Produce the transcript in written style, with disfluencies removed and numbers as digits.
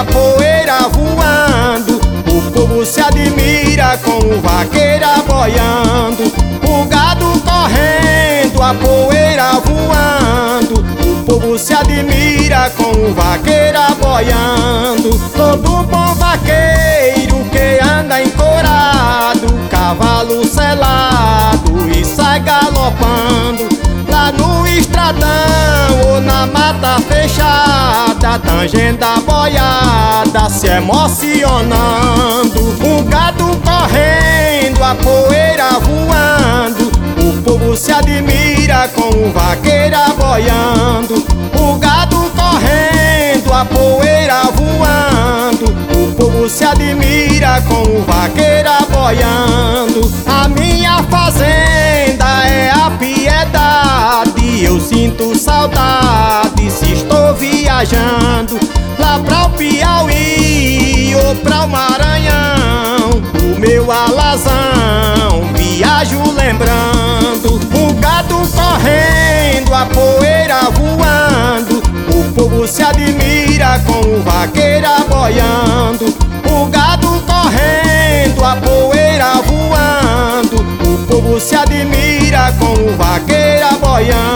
a poeira voando, o povo se admira com o vaqueiro boiando. O gado correndo, a poeira voando, o povo se admira com o vaqueiro boiando. Todo bom vaqueiro que anda encorado, cavalo selado e sai galopando. Lá no estradão ou na mata fechada, tangendo a boiada, se emocionando. O gado correndo, a poeira voando, o povo se admira com o vaqueiro boiando. O gado correndo, a poeira voando, o povo se admira com o vaqueiro boiando. A minha fazenda é a Piedade, eu sinto saudade se estou viajando lá pra o Piauí ou pra o Maranhão. O meu alazão viajo lembrando. O gado correndo, a poeira voando, o povo se admira com o vaqueiro boiando. O gado correndo, a poeira voando, o povo se admira com o vaqueiro boiando.